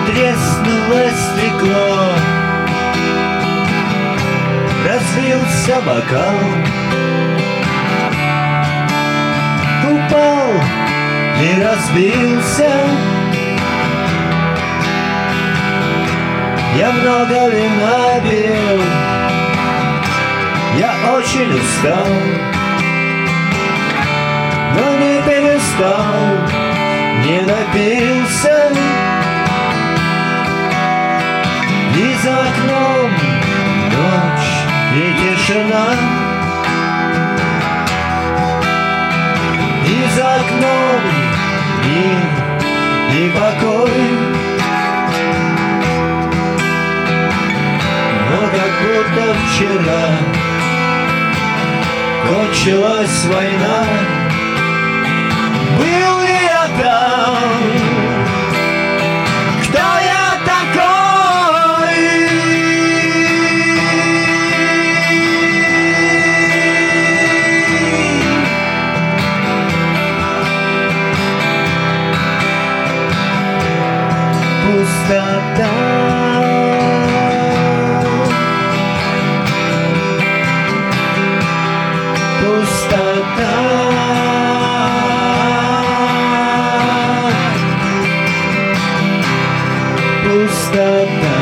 Треснуло стекло, разбился бокал, упал и разбился. Я много вина пил, я очень устал, но не перестал, не напился. И за окном ночь и тишина, и за окном мир и покой. Но как будто вчера кончилась война. Был ли я там? Кто я такой? Пустота. Пустота. Пустота.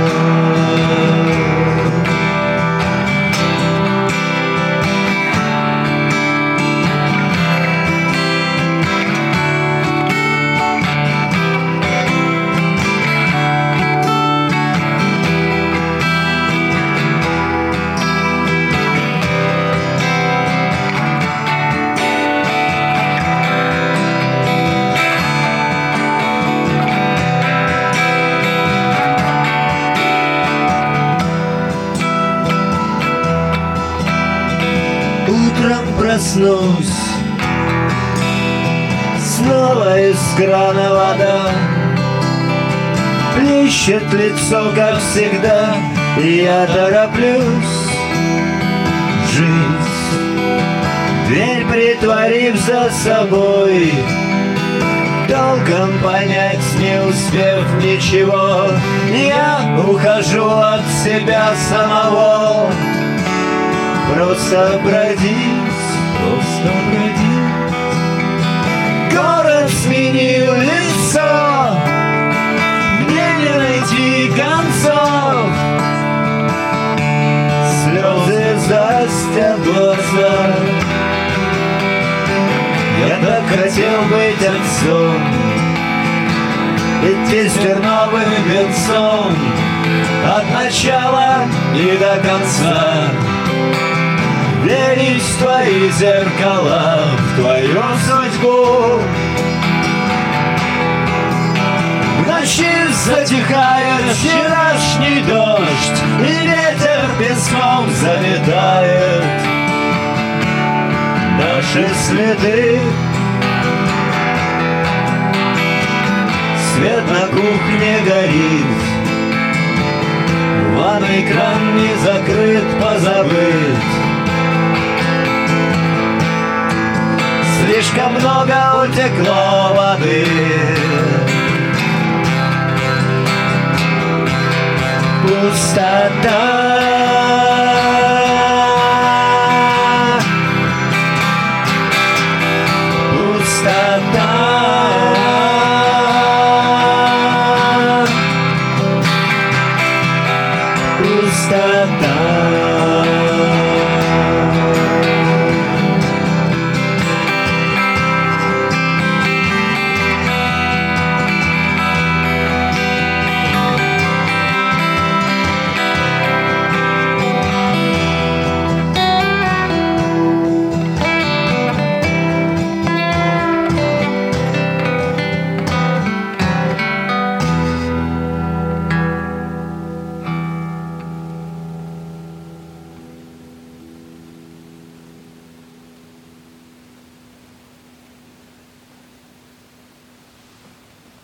Утром проснусь, снова из крана вода, плещет лицо, как всегда, и я тороплюсь. Жизнь, дверь притворив за собой, толком понять не успев ничего, я ухожу от себя самого. Просто бродить, просто бродить. Город сменил лицо, мне не найти концов. Слезы застят глаза. Я так хотел быть отцом, ведь весь мир новым венцом, от начала и до конца. Верить в твои зеркала, в твою судьбу. В ночи затихает вчерашний дождь, и ветер песком заметает наши следы. Свет на кухне горит, в ванной кран не закрыт, позабыт. Слишком много утекло воды. Пустота.